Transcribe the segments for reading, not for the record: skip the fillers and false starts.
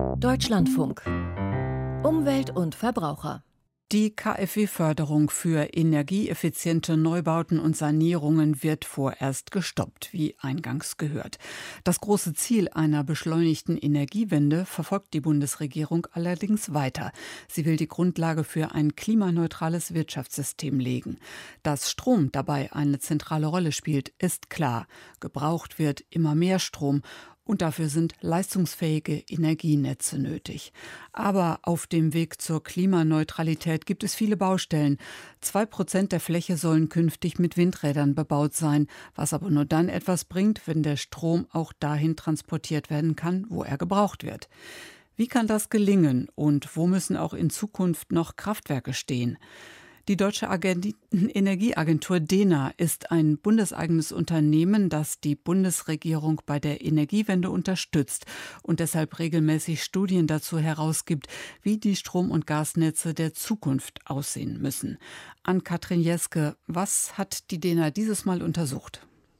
Deutschlandfunk. Umwelt und Verbraucher. Die KfW-Förderung für energieeffiziente Neubauten und Sanierungen wird vorerst gestoppt, wie eingangs gehört. Das große Ziel einer beschleunigten Energiewende verfolgt die Bundesregierung allerdings weiter. Sie will die Grundlage für ein klimaneutrales Wirtschaftssystem legen. Dass Strom dabei eine zentrale Rolle spielt, ist klar. Gebraucht wird immer mehr Strom. Und dafür sind leistungsfähige Energienetze nötig. Aber auf dem Weg zur Klimaneutralität gibt es viele Baustellen. 2% der Fläche sollen künftig mit Windrädern bebaut sein, was aber nur dann etwas bringt, wenn der Strom auch dahin transportiert werden kann, wo er gebraucht wird. Wie kann das gelingen und wo müssen auch in Zukunft noch Kraftwerke stehen? Die Deutsche Energieagentur DENA ist ein bundeseigenes Unternehmen, das die Bundesregierung bei der Energiewende unterstützt und deshalb regelmäßig Studien dazu herausgibt, wie die Strom- und Gasnetze der Zukunft aussehen müssen. Ann-Kathrin Jeske, was hat die DENA dieses Mal untersucht?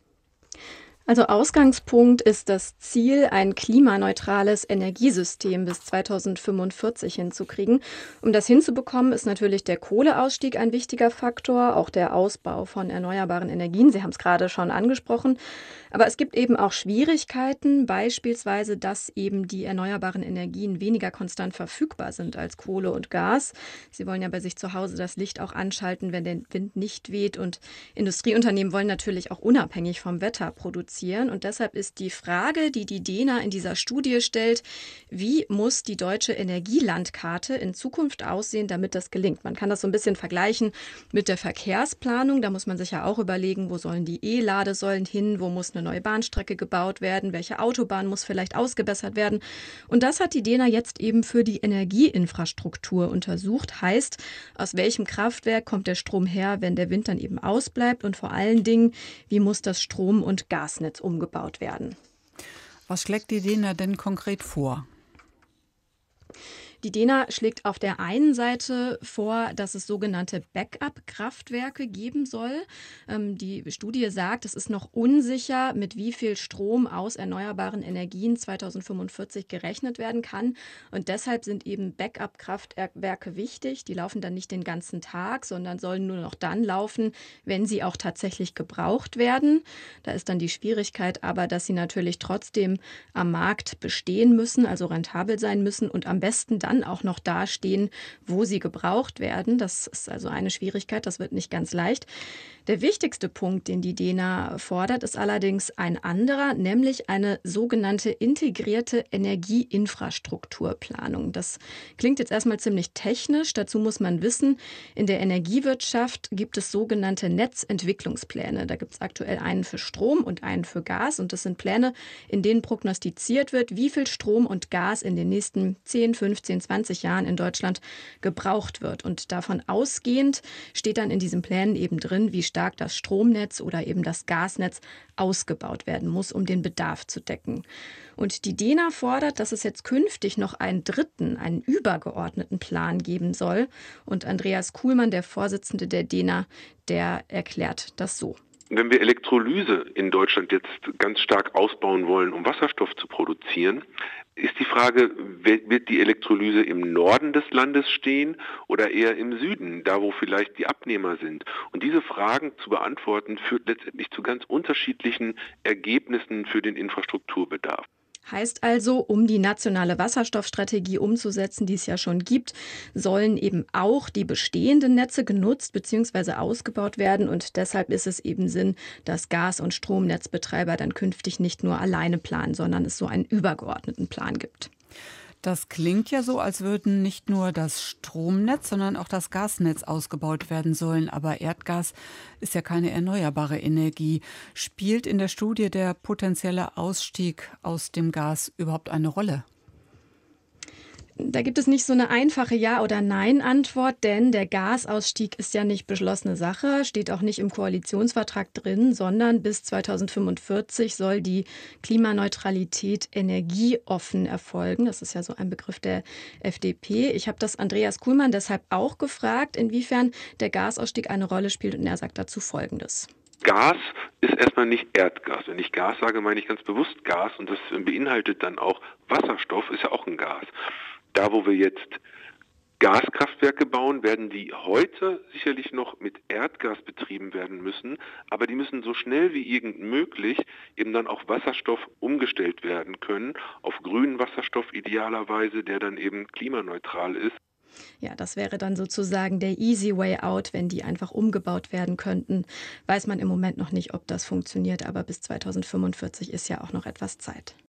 Also Ausgangspunkt ist das Ziel, ein klimaneutrales Energiesystem bis 2045 hinzukriegen. Um das hinzubekommen, ist natürlich der Kohleausstieg ein wichtiger Faktor, auch der Ausbau von erneuerbaren Energien. Sie haben es gerade schon angesprochen. Aber es gibt eben auch Schwierigkeiten, beispielsweise, dass eben die erneuerbaren Energien weniger konstant verfügbar sind als Kohle und Gas. Sie wollen ja bei sich zu Hause das Licht auch anschalten, wenn der Wind nicht weht. Und Industrieunternehmen wollen natürlich auch unabhängig vom Wetter produzieren. Und deshalb ist die Frage, die die DENA in dieser Studie stellt, wie muss die deutsche Energielandkarte in Zukunft aussehen, damit das gelingt? Man kann das so ein bisschen vergleichen mit der Verkehrsplanung. Da muss man sich ja auch überlegen, wo sollen die E-Ladesäulen hin, wo muss eine neue Bahnstrecke gebaut werden, welche Autobahn muss vielleicht ausgebessert werden. Und das hat die DENA jetzt eben für die Energieinfrastruktur untersucht. Heißt, aus welchem Kraftwerk kommt der Strom her, wenn der Wind dann eben ausbleibt? Und vor allen Dingen, wie muss das Strom- und Gasnetz umgebaut werden? Was schlägt die DENA denn konkret vor? Die DENA schlägt auf der einen Seite vor, dass es sogenannte Backup-Kraftwerke geben soll. Die Studie sagt, es ist noch unsicher, mit wie viel Strom aus erneuerbaren Energien 2045 gerechnet werden kann. Und deshalb sind eben Backup-Kraftwerke wichtig. Die laufen dann nicht den ganzen Tag, sondern sollen nur noch dann laufen, wenn sie auch tatsächlich gebraucht werden. Da ist dann die Schwierigkeit aber, dass sie natürlich trotzdem am Markt bestehen müssen, also rentabel sein müssen und am besten dann auch noch dastehen, wo sie gebraucht werden. Das ist also eine Schwierigkeit, das wird nicht ganz leicht. Der wichtigste Punkt, den die DENA fordert, ist allerdings ein anderer, nämlich eine sogenannte integrierte Energieinfrastrukturplanung. Das klingt jetzt erstmal ziemlich technisch. Dazu muss man wissen, in der Energiewirtschaft gibt es sogenannte Netzentwicklungspläne. Da gibt es aktuell einen für Strom und einen für Gas. Und das sind Pläne, in denen prognostiziert wird, wie viel Strom und Gas in den nächsten 10, 15, 20 Jahren in Deutschland gebraucht wird. Und davon ausgehend steht dann in diesen Plänen eben drin, wie stark das Stromnetz oder eben das Gasnetz ausgebaut werden muss, um den Bedarf zu decken. Und die DENA fordert, dass es jetzt künftig noch einen dritten, einen übergeordneten Plan geben soll. Und Andreas Kuhlmann, der Vorsitzende der DENA, der erklärt das so. Wenn wir Elektrolyse in Deutschland jetzt ganz stark ausbauen wollen, um Wasserstoff zu produzieren, ist die Frage, wird die Elektrolyse im Norden des Landes stehen oder eher im Süden, da wo vielleicht die Abnehmer sind? Und diese Fragen zu beantworten, führt letztendlich zu ganz unterschiedlichen Ergebnissen für den Infrastrukturbedarf. Heißt also, um die nationale Wasserstoffstrategie umzusetzen, die es ja schon gibt, sollen eben auch die bestehenden Netze genutzt bzw. ausgebaut werden. Und deshalb ist es eben Sinn, dass Gas- und Stromnetzbetreiber dann künftig nicht nur alleine planen, sondern es so einen übergeordneten Plan gibt. Das klingt ja so, als würden nicht nur das Stromnetz, sondern auch das Gasnetz ausgebaut werden sollen. Aber Erdgas ist ja keine erneuerbare Energie. Spielt in der Studie der potenzielle Ausstieg aus dem Gas überhaupt eine Rolle? Da gibt es nicht so eine einfache Ja- oder Nein-Antwort, denn der Gasausstieg ist ja nicht beschlossene Sache, steht auch nicht im Koalitionsvertrag drin, sondern bis 2045 soll die Klimaneutralität energieoffen erfolgen. Das ist ja so ein Begriff der FDP. Ich habe das Andreas Kuhlmann deshalb auch gefragt, inwiefern der Gasausstieg eine Rolle spielt, und er sagt dazu Folgendes. Gas ist erstmal nicht Erdgas. Wenn ich Gas sage, meine ich ganz bewusst Gas und das beinhaltet dann auch Wasserstoff, ist ja auch ein Gas. Da, wo wir jetzt Gaskraftwerke bauen, werden die heute sicherlich noch mit Erdgas betrieben werden müssen, aber die müssen so schnell wie irgend möglich eben dann auf Wasserstoff umgestellt werden können, auf grünen Wasserstoff idealerweise, der dann eben klimaneutral ist. Ja, das wäre dann sozusagen der easy way out, wenn die einfach umgebaut werden könnten. Weiß man im Moment noch nicht, ob das funktioniert, aber bis 2045 ist ja auch noch etwas Zeit.